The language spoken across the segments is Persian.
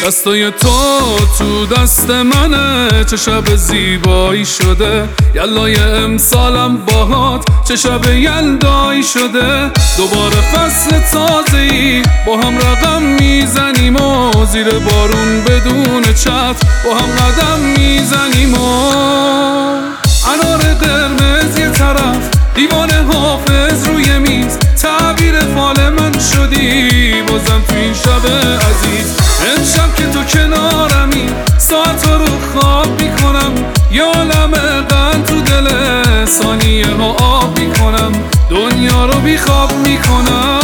دستای تو دست منه، چه شب زیبایی شده. یلای امسالم باهات چه شب یلدایی شده. دوباره فصل تازه‌ای با هم رقم میزنیم و زیر بارون بدون چتر با هم قدم میزنیم و انار قرمز یه طرف، دیوان حافظ روی میز، تعبیر فال من شدی بازم تو این شب عزیز. امشب که تو کنارمی ساعت رو خواب میکنم، یه عالم قند تو دل ثانیه ها آب میکنم، دنیا رو بی خواب میکنم.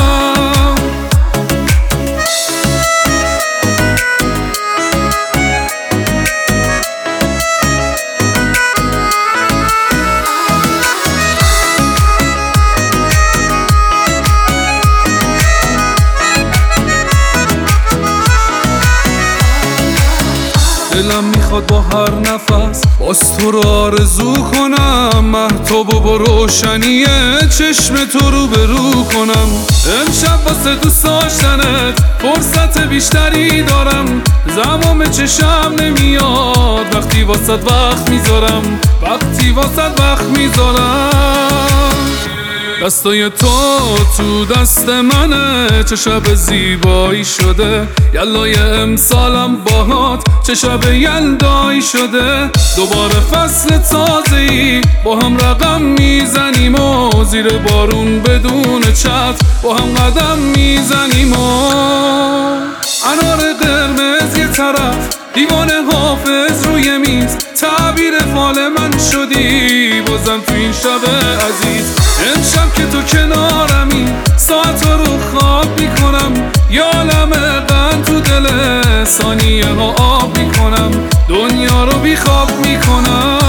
دلم میخواد با هر نفس باز تو رو آرزو کنم، مهتاب و با روشنی چشم تو رو برو کنم. امشب واسه دوست داشتنت فرصت بیشتری دارم، زمام چشم نمیاد وقتی واسط وقت میذارم، وقتی واسط وقت میذارم. دستای تو دست منه، چه شب زیبایی شده. یلای امسالم باهات چه شب یلدایی شده. دوباره فصل تازه‌ای با هم رقم میزنیم و زیر بارون بدون چتر با هم قدم میزنیم و انار قرمز یه طرف، دیوان حافظ روی میز، تعبیر فال من شدی بازم تو این شب عزیز. امشب که تو کنارمی ساعت رو خواب میکنم، یه عالم قند تو دل ثانیه ها آب میکنم، دنیا رو بی خواب میکنم.